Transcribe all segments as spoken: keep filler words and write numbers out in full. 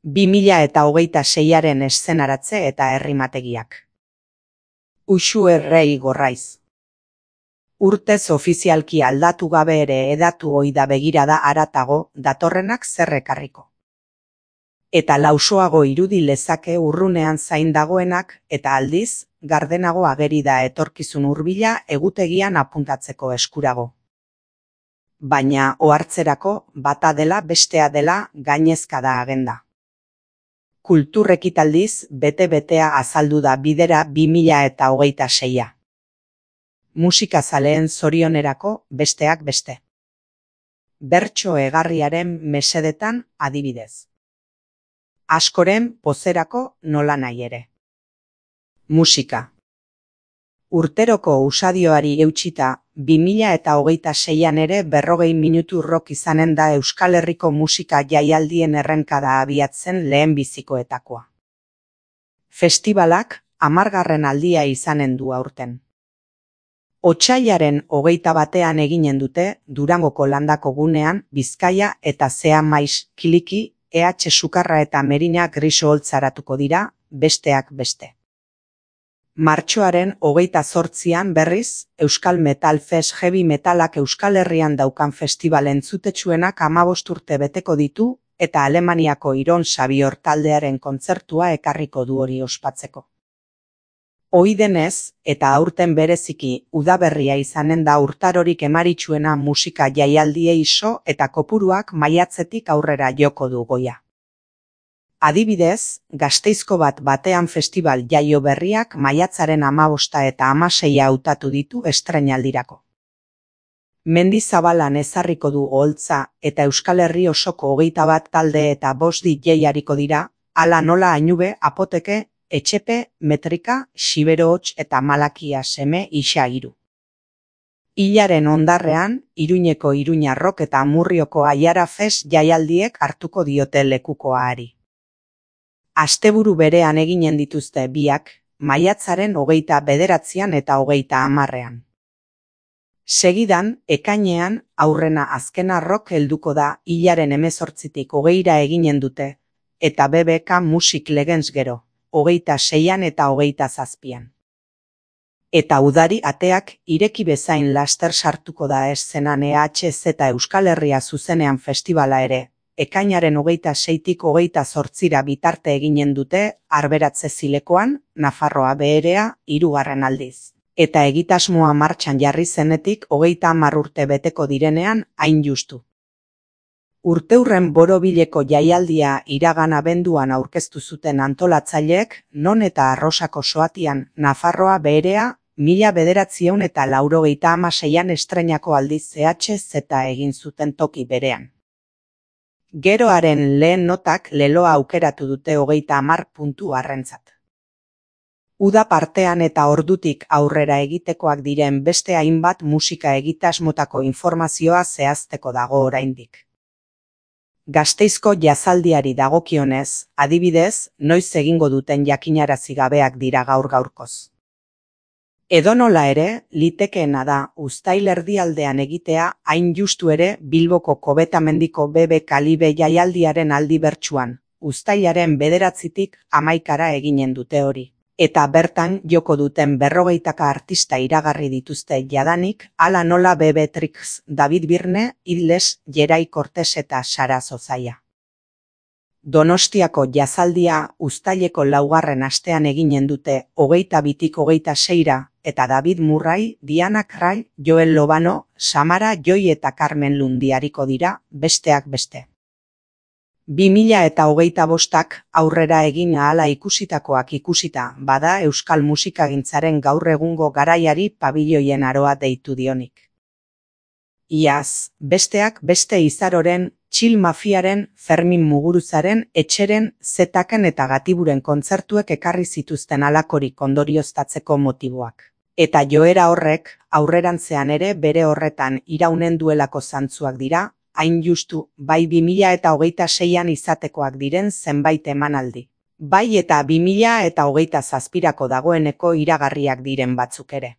bi mila eta hogeita seiaren eszenaratze eta herrimategiak. Uxu Errei Gorraiz. Urtez ofizialki aldatu gabe ere edatu ohi da begirada haratago datorrenak zer ekarriko. Eta lausoago irudi lezake urrunean zain dagoenak eta aldiz, gardenago ageri da etorkizun hurbila egutegian apuntatzeko eskurago. Baina ohartzerako bata dela bestea dela gainezka da agenda. Kultur ekitaldiz bete-betea azaldu da bidera bi mila eta hogeita seia. Musikazaleen zorionerako besteak beste. Bertso egarriaren mesedetan adibidez. Askoren pozerako nola nahi ere. Musika. Urteroko usadioari eutxita, bi mila eta hogeita seian ere berrogei minutu rock izanen da Euskal Herriko musika jaialdien errenkada abiatzen lehenbizikoetakoa. Festibalak hamargarren aldia izanen du aurten. Otsailaren hogeita batean eginen dute Durangoko landako gunean Bizkaia eta Zea Maiz Kiliki, E H Sukarra eta Merina Griso holtzaratuko dira, besteak beste. Martxoaren hogeita zortzian berriz, Euskal Metal Fest Heavy Metalak Euskal Herrian daukan festival entzutetsuenak hamabost urte beteko ditu eta Alemaniako Iron Sabior taldearen kontzertua ekarriko du hori ospatzeko. Ohi denez, eta aurten bereziki udaberria izanen da urtarorik emaritsuena musika jaialdiei iso eta kopuruak maiatzetik aurrera joko du goia. Adibidez, Gasteizko bat batean festival jaio berriak maiatzaren hamabosta eta hamaseia hautatu ditu estreinaldirako. Mendizabalan ezarriko du oholtza eta Euskal Herri osoko hogeita bat talde eta bost D J ariko dira, hala nola Ainube, Apoteke, Etxepe, Metrika, Xibero Hots eta Malakia Seme isa hiru. Hilaren ondarrean, Iruñeko Iruña Rock eta Amurrioko Aiara Fest jaialdiek hartuko diote lekukoari. Asteburu berean eginen dituzte biak, maiatzaren hogeita bederatzian eta hogeita hamarrean. Segidan, ekainean, aurrena azkena rock helduko da hilaren hemezortzitik hogeira eginen dute, eta B B K Music Legends gero, hogeita seian eta hogeita zazpian. Eta udari ateak ireki bezain laster sartuko da eszenan E H Z Euskal Herria zuzenean festivala ere, ekainaren hogeita seitik hogeita zortzira bitarte eginen dute Arberatze Zilekoan, Nafarroa Beherea, hirugarren aldiz. Eta egitasmoa martxan jarri zenetik hogeita hamar urte beteko direnean hain justu. Urteurren borobileko jaialdia iragan abenduan aurkeztu zuten antolatzaileek, non eta Arrosako soatian Nafarroa Beherea, mila bederatziehun eta laurogeita hamaseian estreinako aldiz E H Z egin zuten toki berean. Geroaren lehen notak leloa aukeratu dute hogeita hamar puntu harrentzat. Uda partean eta ordutik aurrera egitekoak diren beste hainbat musika egitasmotako informazioa zehazteko dago oraindik. Gasteizko jazaldiari dagokionez, adibidez, noiz egingo duten jakinarazi gabeak dira gaur gaurkoz. Edonola ere, litekeena da uztail erdialdean egitea hain justu ere Bilboko Kobetamendiko B B K Libe jaialdiaren aldi bertsuan, uztailaren bederatzitik hamaikara eginen dute hori. Eta bertan joko duten berrogeitaka artista iragarri dituzte jadanik, hala nola B B Trix, David Birne, Idles, Jerai Cortes eta Sara Zozaia. Donostiako jazaldia uztaileko laugarren astean eginen dute hogeita bitik hogeita seira, eta David Murray, Diana Krall, Joel Lobano, Samara Joi eta Carmen Lundiariko dira, besteak beste. bi mila eta hogeita bostak aurrera egin ahala ikusitakoak ikusita, bada euskal musikagintzaren gaur egungo garaiari pabiloien aroa deitu dionik. Iaz, besteak beste Izaroren, Chill Mafiaren, Fermin Muguruzaren, Etxeren, Zetaken eta Gatiburen kontzertuek ekarri zituzten halakorik ondorioztatzeko motiboak. Eta joera horrek, aurrerantzean ere bere horretan iraunen duelako zantzuak dira, hain justu, bai bi mila eta hogeita seian izatekoak diren zenbait emanaldi. Bai eta bi mila eta hogeita zazpirako dagoeneko iragarriak diren batzuk ere.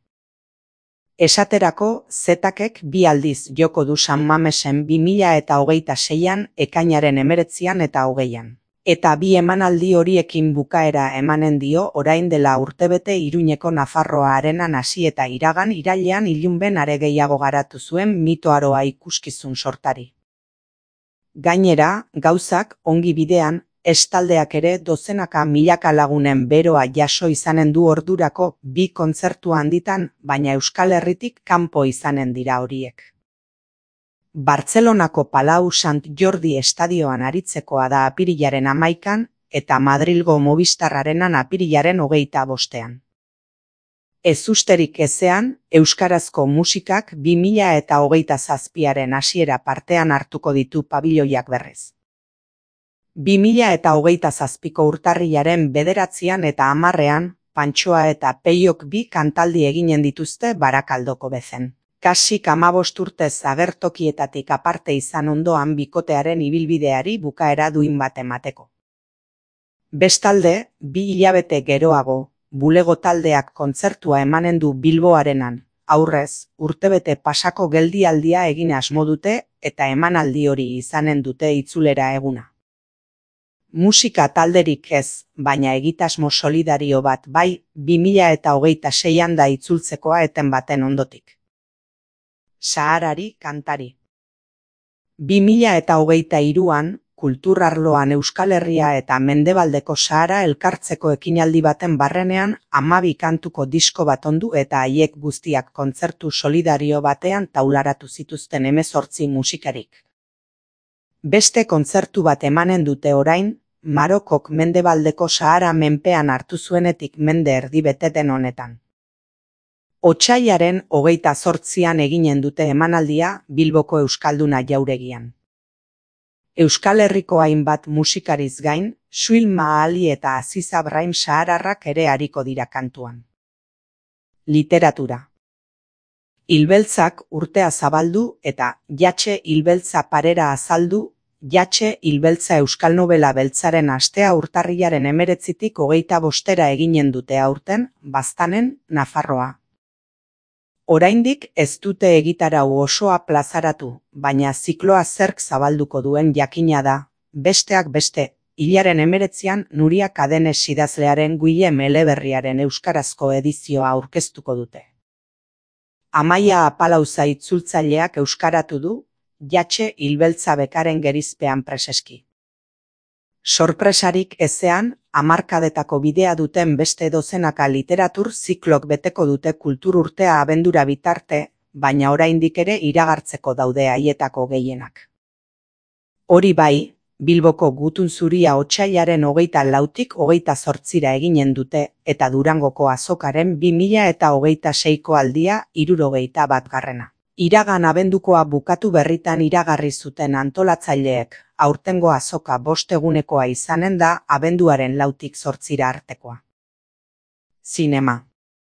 Esaterako, Zetakek bi aldiz joko du San Mamesen bi mila eta hogeita seian, ekainaren hemeretzian eta hogeian. Eta bi emanaldi horiekin bukaera emanen dio orain dela urtebete Iruñeko Nafarroa Arenan hasi eta iragan irailean ilunben are gehiago garatu zuen mitoaroa ikuskizun sortari. Gainera, gauzak ongi bidean, estaldeak ere dozenaka milaka lagunen beroa jaso izanen du ordurako bi kontzertu handitan, baina Euskal Herritik kanpo izanen dira horiek. Bartzelonako Palau Sant Jordi estadioan aritzekoa da apirilaren hamaikan eta Madrilgo Movistar Arenan apirilaren hogeita bostean. Ezusterik ezean, euskarazko musikak bi mila eta hogeita zazpiaren hasiera partean hartuko ditu pabiloiak berrez. bi mila eta hogeita zazpiko urtarrilaren bederatzian eta hamarrean, Pantxoa eta Peiok bi kantaldi eginen dituzte Barakaldoko bezen. Kasik hamabost urtez agertokietatik aparte izan ondoan bikotearen ibilbideari bukaera duin bat emateko. Bestalde, bi hilabete geroago, Bulego taldeak kontzertua emanen du Bilbo Arenan, aurrez, urtebete pasako geldialdia egin asmo dute eta emanaldi hori izanen dute itzulera eguna. Musika talderik ez, baina egitasmo solidario bat bai, bi mila eta hogeita seian da itzultzekoa eten baten ondotik. Saharari kantari. bi mila eta hogeita hiruan, kulturarloan Euskal Herria eta Mendebaldeko Sahara elkartzeko ekinaldi baten barrenean hamabi kantuko disko bat ondu eta haiek guztiak kontzertu solidario batean taularatu zituzten hemezortzi musikarik. Beste kontzertu bat emanen dute orain, Marokok Mendebaldeko Sahara menpean hartu zuenetik mende erdi bete den honetan. Otsailaren hogeita zortzian eginen dute emanaldia Bilboko Euskalduna jauregian. Euskal Herriko hainbat musikariz gain, Suil Maali eta Aziz Abraim sahararrak ere ariko dira kantuan. Literatura. Hilbeltzak urtea zabaldu eta Jatxe Hilbeltza parera azaldu, Jatxe Hilbeltza euskal nobela beltzaren astea urtarrilaren hemeretzitik hogeita bostera eginen dute aurten, Baztanen, Nafarroa. Oraindik ez dute egitarau osoa plazaratu, baina zikloa zerk zabalduko duen jakina da, besteak beste, hilaren hemeretzian Nuria Kadenes idazlearen Guillem eleberriaren euskarazko edizioa aurkeztuko dute. Amaia Apalauza itzultzaileak euskaratu du, Jatxe Hilbeltza bekaren gerizpean preseski. Sorpresarik ezean, hamarkadetako bidea duten beste dozenaka literatur ziklok beteko dute kultur urtea abendura bitarte, baina oraindik ere iragartzeko daude haietako gehienak. Hori bai, Bilboko Gutun Zuria otsailaren hogeita lautik hogeita zortzira eginen dute eta Durangoko Azokaren bi mila eta hogeita seiko aldia hirurogeita bat garrena. Iragan abendukoa bukatu berritan iragarri zuten antolatzaileek, aurtengo azoka bost egunekoa izanen da abenduaren lautik zortzira artekoa. Zinema.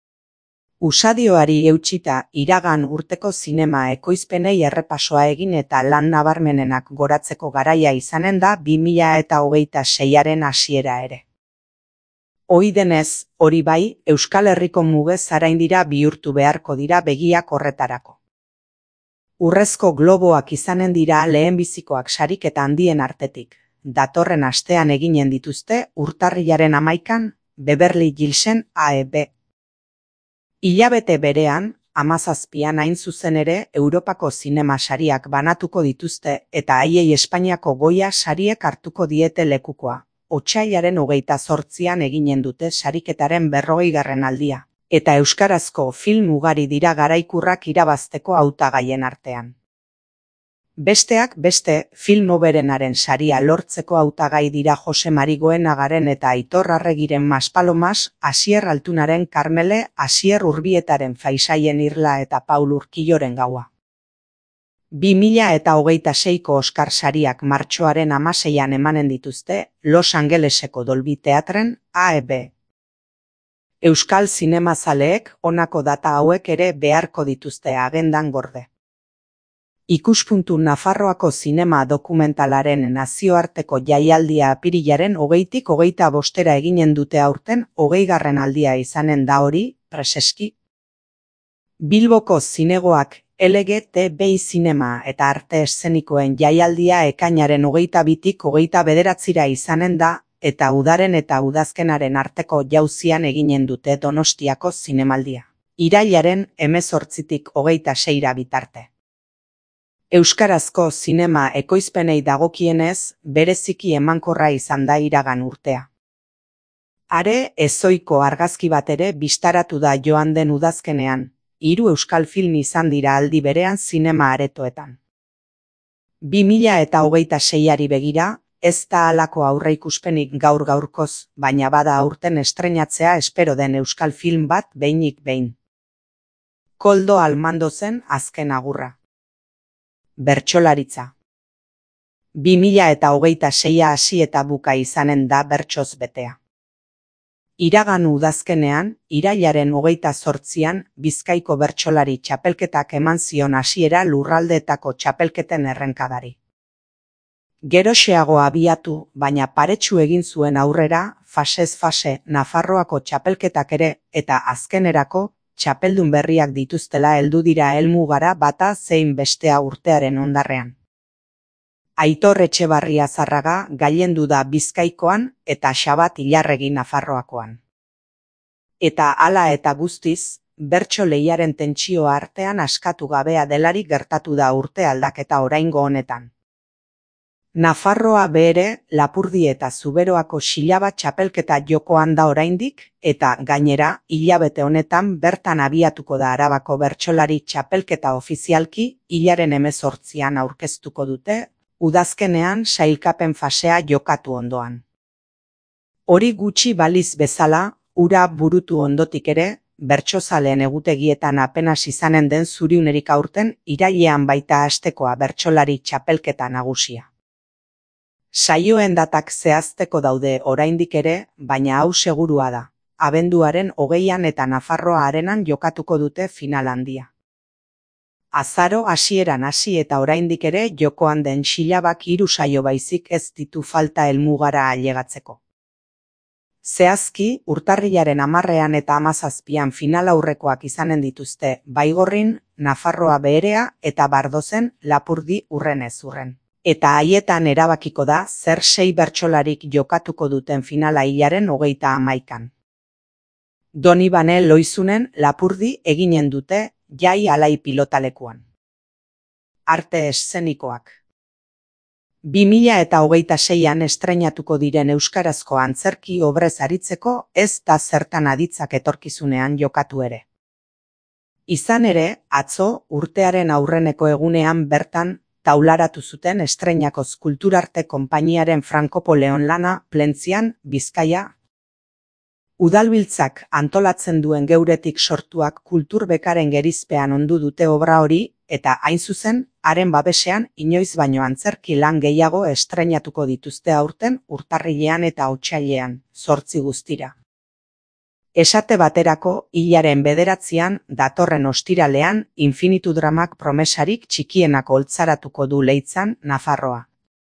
Usadioari eutsita iragan urteko zinema ekoizpenei errepasoa egin eta lan nabarmenenak goratzeko garaia izanen da bi mila eta hogeita seiaren hasiera ere. Ohi denez, hori bai, Euskal Herriko mugez araindira bihurtu beharko dira begiak horretarako. Urrezko globoak izanen dira lehenbizikoak sariketa handien artetik. Datorren astean eginen dituzte urtarrilaren hamaikan Beverly Hillsen A E B. Hilabete berean, hamazazpian hain zuzen ere Europako zinema sariak banatuko dituzte eta haiei Espainiako Goya sariek hartuko diete lekukoa. Otsailaren hogeita zortzian eginen dute sariketaren berrogeigarren aldia. Eta euskarazko film ugari dira garaikurrak irabazteko hautagaien artean. Besteak beste, film hoberenaren saria lortzeko hautagai dira Jose Mari Goenagaren eta Aitor Arregiren Maspalomas, Asier Altunaren Karmele, Asier Urbietaren Faisaien Irla eta Paul Urquilloren Gaua. bi mila eta hogeita seiko Oscar sariak martxoaren hamaseian emanen dituzte Los Angeleseko Dolby Theatren A E B. Euskal zinemazaleek honako data hauek ere beharko dituzte agendan gorde. Ikuspuntu Nafarroako zinema dokumentalaren nazioarteko jaialdia apirilaren hogeitik hogeita bostera eginen dute aurten hogeigarren aldia izanen da hori, preseski. Bilboko zinegoak L G T B I zinema eta arte eszenikoen jaialdia ekainaren hogeita bitik hogeita bederatzira izanen da, eta udaren eta udazkenaren arteko jauzian eginen dute Donostiako zinemaldia. Irailaren hemezortzitik hogeita seira bitarte. Euskarazko zinema ekoizpenei dagokienez, bereziki emankorra izan da iragan urtea. Are ezohiko argazki bat ere bistaratu da joan den udazkenean, hiru euskal film izan dira aldi berean zinema aretoetan. bi mila eta hogeita seiari begira, ez da halako aurreikuspenik gaur gaurkoz, baina bada aurten estreinatzea espero den euskal film bat behinik behin. Koldo Almandozen azken agurra. Bertsolaritza. bi mila eta hogeita seia hasi eta buka izanen da bertsoz betea. Iragan udazkenean, irailaren hogeita zortzian, Bizkaiko bertsolari txapelketak eman zion hasiera lurraldeetako txapelketen errenkadari. Geroxeago abiatu, baina paretsu egin zuen aurrera, fasez fase Nafarroako txapelketak ere, eta azkenerako, txapeldun berriak dituztela heldu dira helmugara bata zein bestea urtearen ondarrean. Aitor Etxebarria Zarraga gailendu da Bizkaikoan eta Xabat Ilarregi Nafarroakoan. Eta hala eta guztiz, bertso lehiaren tentsioa artean askatu gabea delarik gertatu da urte aldaketa oraingo honetan. Nafarroa bere, Lapurdi eta Zuberoako xilaba txapelketa jokoan da oraindik, eta gainera, hilabete honetan bertan abiatuko da Arabako bertsolari txapelketa ofizialki, hilaren hemezortzian aurkeztuko dute, udazkenean sailkapen fasea jokatu ondoan. Hori gutxi baliz bezala, ura burutu ondotik ere, bertsozaleen egutegietan apenas izanen den zuriunerik aurten irailean baita hastekoa bertsolari txapelketa nagusia. Saioen datak zehazteko daude oraindik ere, baina hau segurua da. Abenduaren hogeian eta Nafarroa Arenan jokatuko dute final handia. Azaro hasieran hasi eta oraindik ere jokoan den xilabak hiru saio baizik ez ditu falta helmugara ailegatzeko. Zehazki, urtarrilaren hamarrean eta hamazazpian final aurrekoak izanen dituzte Baigorrin, Nafarroa Beherea eta Bardozen Lapurdi urrenez urren. Eta haietan erabakiko da zer sei bertsolarik jokatuko duten finala hilaren hogeita hamaikan. Donibane Loizunen Lapurdi eginen dute Jai Alai pilotalekuan. Arte eszenikoak. bi mila eta hogeita seian estreinatuko diren euskarazko antzerki obrez aritzeko ez da zertan aditzak etorkizunean jokatu ere. Izan ere, atzo urtearen aurreneko egunean bertan taularatu zuten Estreinakoz Kulturarte Konpainiaren Frankopoleon lana Plentzian, Bizkaia. Udalbiltzak antolatzen duen geuretik sortuak kulturbekaren gerizpean ondu dute obra hori, eta hain zuzen, haren babesean inoiz baino antzerki lan gehiago estreinatuko dituzte aurten urtarrilean eta otsailean, zortzi guztira. Esate baterako, hilaren bederatzian, datorren ostiralean, Infinitu Dramak promesarik txikienak oltzaratuko du Leitzan, Nafarroa.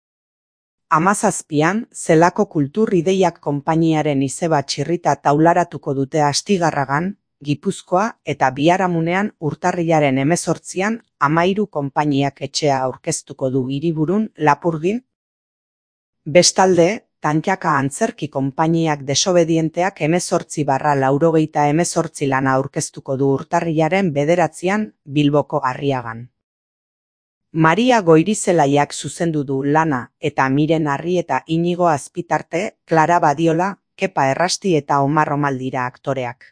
Hamazazpian, Zelako Kultur Ideiak konpainiaren izeba txirrita taularatuko dute Astigarragan, Gipuzkoa eta Biharamunean urtarrilaren hemezortzian Amairu konpainiak etxea aurkeztuko du hiriburun Lapurdin. Bestalde, Tantxaka Antzerki konpainiak desobedienteak hemezortzi barra laurogeita hemezortzi lana aurkeztuko du urtarrilaren bederatzian Bilboko Arriagan. Maria Goirizelaiak zuzendu du lana eta Miren Arri eta Inigo Azpitarte, Klara Badiola, Kepa Errasti eta Omar Omal dira aktoreak.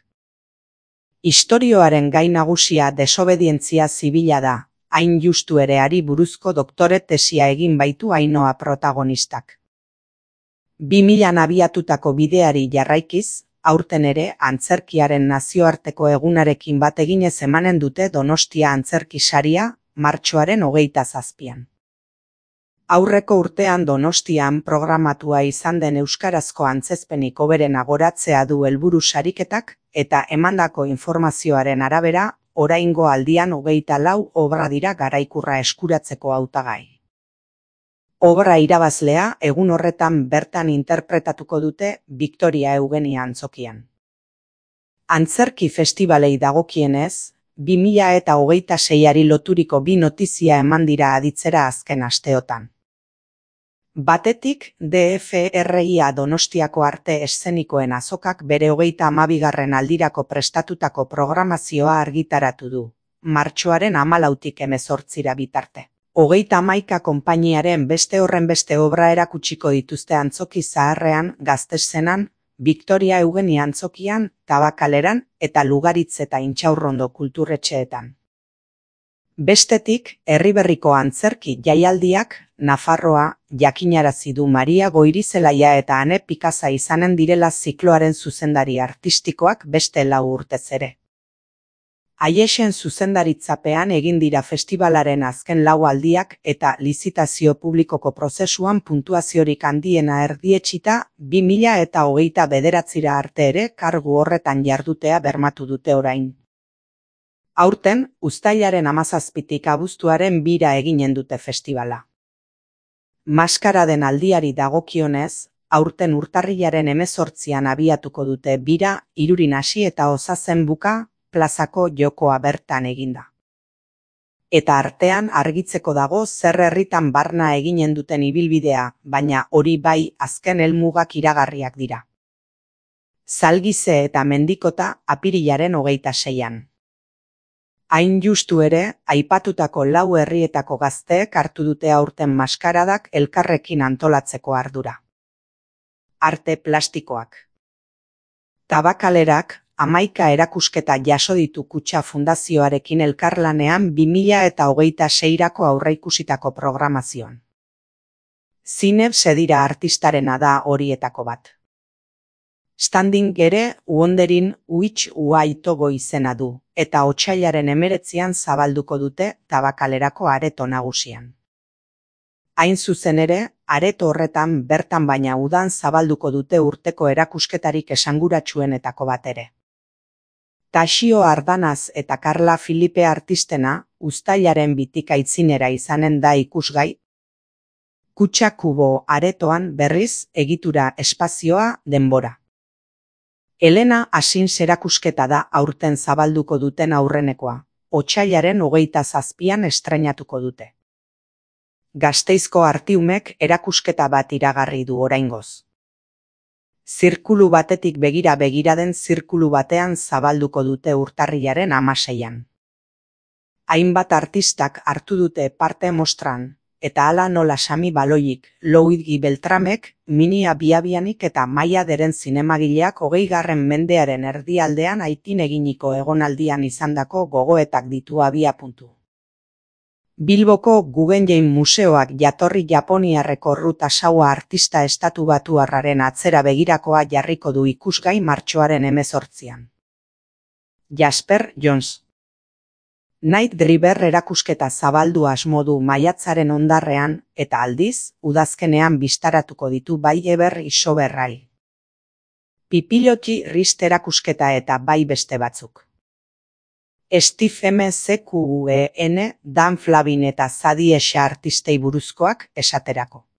Istorioaren gai nagusia desobedientzia zibila da, hain justu ere hari buruzko doktore tesia egin baitu Ainhoa protagonistak. bi milan abiatutako bideari jarraikiz, aurten ere antzerkiaren nazioarteko egunarekin bat eginez emanen dute Donostia Antzerki Saria, martxoaren hogeita zazpian. Aurreko urtean Donostian programatua izan den euskarazko antzezpenik hoberena goratzea du helburu sariketak, eta emandako informazioaren arabera, oraingo aldian hogeita lau obra dira garaikurra eskuratzeko hautagai. Obra irabazlea egun horretan bertan interpretatuko dute Victoria Eugenia Antzokian. Antzerki festibalei dagokienez, bi mila eta hogeita seiari loturiko bi notizia eman dira aditzera azken asteotan. Batetik, D F R I A Donostiako arte eszenikoen azokak bere hogeita hamabigarren aldirako prestatutako programazioa argitaratu du, martxoaren hamalautik hemezortzira bitarte. Hogeita hamaika konpainiaren beste horrenbeste obra erakutsiko dituzte Antzoki Zaharrean, Gaztesenan, Victoria Eugenia Antzokian, Tabakaleran eta Lugaritz eta Intxaurrondo kulturretxeetan. Bestetik, Herriberriko antzerki jaialdiak, Nafarroa, jakinarazi du Maria Goirizelaia eta Ane Pikaza izanen direla zikloaren zuzendari artistikoak beste lau urtez ere. Aiexen zuzendaritzapean egin dira festibalaren azken lau aldiak eta lizitazio publikoko prozesuan puntuaziorik handiena erdietsita bi mila eta hogeita bederatzira arte ere kargu horretan jardutea bermatu dute orain. Aurten, uztailaren hamazazpitik abuztuaren bira eginen dute festivala. Maskaraden aldiari dagokionez, aurten urtarrilaren hemezortzian abiatuko dute bira, hirurin hasi eta osazen buka, plazako jokoa bertan eginda. Eta artean argitzeko dago zer herritan barna eginen duten ibilbidea, baina hori bai azken helmugak iragarriak dira. Zalgize eta Mendikota apirilaren hogeita seian. Hain justu ere, aipatutako lau herrietako gazteek hartu dute aurten maskaradak elkarrekin antolatzeko ardura. Arte plastikoak. Tabakalerak, hamaika erakusketa jaso ditu Kutxa Fundazioarekin elkarlanean bi mila eta hogeita seirako aurreikusitako programazioan. Zineb Sedira artistarena da horietako bat. Standing ere Wonderin Which Way to Go izena du, eta otsailaren hemeretzian zabalduko dute Tabakalerako areto nagusian. Hain zuzen ere, areto horretan bertan baina udan zabalduko dute urteko erakusketarik esanguratsuenetako bat ere. Taxio Ardanaz eta Karla Filipe artistena uztailaren bitik aitzinera izanen da ikusgai. Kutxa Kubo aretoan berriz egitura espazioa denbora. Elena Asins erakusketa da aurten zabalduko duten aurrenekoa, otsailaren hogeita zazpian estreinatuko dute. Gasteizko artiumek erakusketa bat iragarri du oraingoz. Zirkulu batetik begira begiraden zirkulu batean zabalduko dute urtarrilaren hamaseian. Hainbat artistak hartu dute parte mostran, eta hala nola Sami Baloik, Louigi Beltramek, Minia Biabianik eta Maia Deren zinemagileak hogeigarren mendearen erdialdean Haitin eginiko egonaldian izandako gogoetak ditu abiapuntu. Bilboko Guggenheim Museoak jatorri japoniarreko Ruta Sawa artista estatubatuarraren atzera begirakoa jarriko du ikusgai martxoaren hemezortzian. Jasper Jones. Night Driver erakusketa zabaldu asmo du maiatzaren ondarrean eta aldiz, udazkenean bistaratuko ditu bai Eber Isoberrai. Pipiloti Rist erakusketa eta bai beste batzuk. Steve M Z Q U E N, Dan Flavin eta Zadi Esha artistei buruzkoak esaterako.